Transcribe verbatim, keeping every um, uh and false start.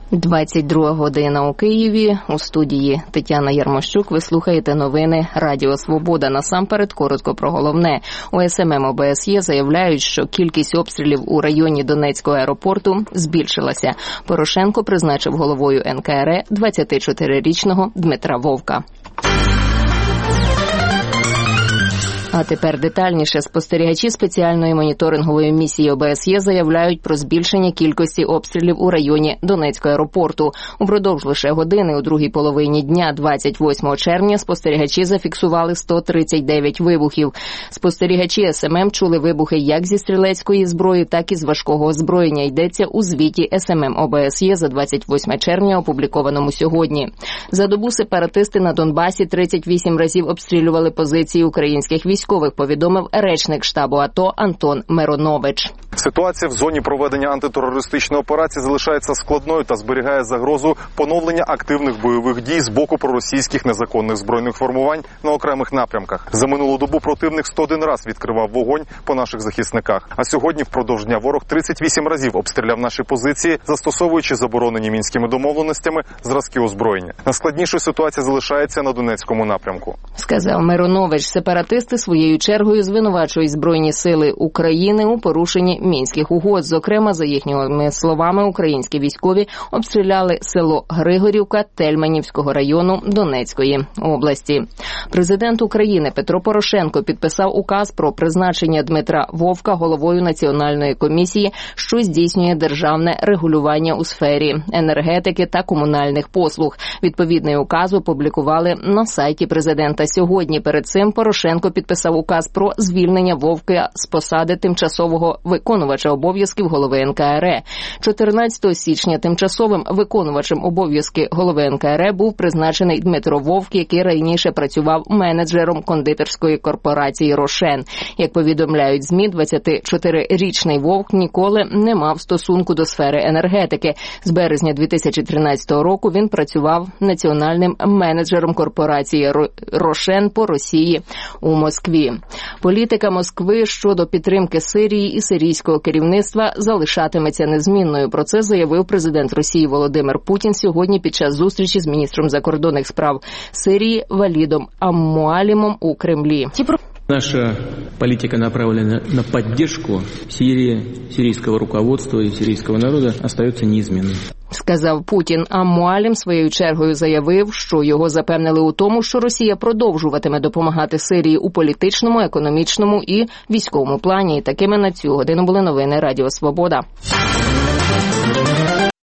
двадцять друга година у Києві. У студії Тетяна Ярмощук. Ви слухаєте новини Радіо Свобода. Насамперед, коротко про головне. У ес ем ем о бе ес є заявляють, що кількість обстрілів у районі Донецького аеропорту збільшилася. Порошенко призначив головою ен ка ер е двадцятичотирирічного Дмитра Вовка. А тепер детальніше. Спостерігачі спеціальної моніторингової місії о бе ес є заявляють про збільшення кількості обстрілів у районі Донецького аеропорту. Упродовж лише години у другій половині дня двадцять восьмого червня спостерігачі зафіксували сто тридцять дев'ять вибухів. Спостерігачі ес ем ем чули вибухи як зі стрілецької зброї, так і з важкого озброєння. Йдеться у звіті ес ем ем о бе ес є за двадцять восьме червня, опублікованому сьогодні. За добу сепаратисти на Донбасі тридцять вісім разів обстрілювали позиції українських військ. Військових, повідомив речник штабу АТО Антон Миронович. Ситуація в зоні проведення антитерористичної операції залишається складною та зберігає загрозу поновлення активних бойових дій з боку проросійських незаконних збройних формувань на окремих напрямках. За минулу добу противник сто один раз відкривав вогонь по наших захисниках. А сьогодні впродовж дня ворог тридцять вісім разів обстріляв наші позиції, застосовуючи заборонені мінськими домовленостями зразки озброєння. Найскладнішою ситуація залишається на Донецькому напрямку, сказав Миронович. Сепаратисти своєю чергою звинувачують Збройні сили України у порушенні мінських угод. Зокрема, за їхніми словами, українські військові обстріляли село Григорівка Тельманівського району Донецької області. Президент України Петро Порошенко підписав указ про призначення Дмитра Вовка головою Національної комісії, що здійснює державне регулювання у сфері енергетики та комунальних послуг. Відповідний указ опублікували на сайті президента сьогодні. Перед цим Порошенко підписав указ про звільнення Вовка з посади тимчасового виконувача обов'язків голови ен ка ер е. чотирнадцятого січня тимчасовим виконувачем обов'язки голови ен ка ер е був призначений Дмитро Вовк, який раніше працював менеджером кондитерської корпорації «Рошен». Як повідомляють ЗМІ, двадцятичотирирічний Вовк ніколи не мав стосунку до сфери енергетики. З березня дві тисячі тринадцятого року він працював національним менеджером корпорації «Рошен» по Росії у Москві. Політика Москви щодо підтримки Сирії і сирійського керівництва залишатиметься незмінною. Про це заявив президент Росії Володимир Путін сьогодні під час зустрічі з міністром закордонних справ Сирії Валідом Ам-Муалімом у Кремлі. Наша политика направлена на поддержку Сирии, сирийского руководства и сирийского народа остается неизменной. Сказав Путін. А Муалім своєю чергою заявив, що його запевнили у тому, що Росія продовжуватиме допомагати Сирії у політичному, економічному і військовому плані. І такими на цю годину були новини Радіо Свобода.